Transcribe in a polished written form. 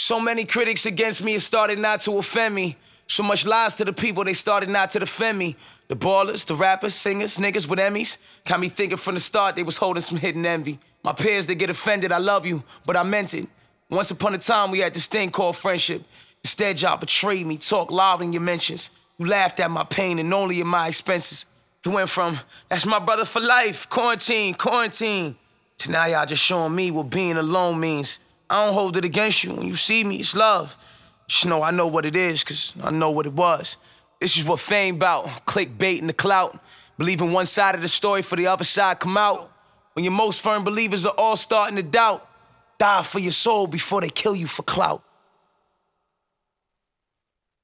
So many critics against me, it started not to offend me. So much lies to the people, they started not to defend me. The ballers, the rappers, singers, niggas with Emmys got me thinking from the start they was holding some hidden envy. My peers, they get offended, I love you, but I meant it. Once upon a time, we had this thing called friendship. Instead, y'all betrayed me, talk loud in your mentions. You laughed at my pain and only at my expenses. You went from, that's my brother for life, quarantine, to now y'all just showing me what being alone means. I don't hold it against you. When you see me, it's love. Just know I know what it is, cause I know what it was. This is what fame bout, clickbait and the clout. Believing one side of the story for the other side come out. When your most firm believers are all starting to doubt. Die for your soul before they kill you for clout.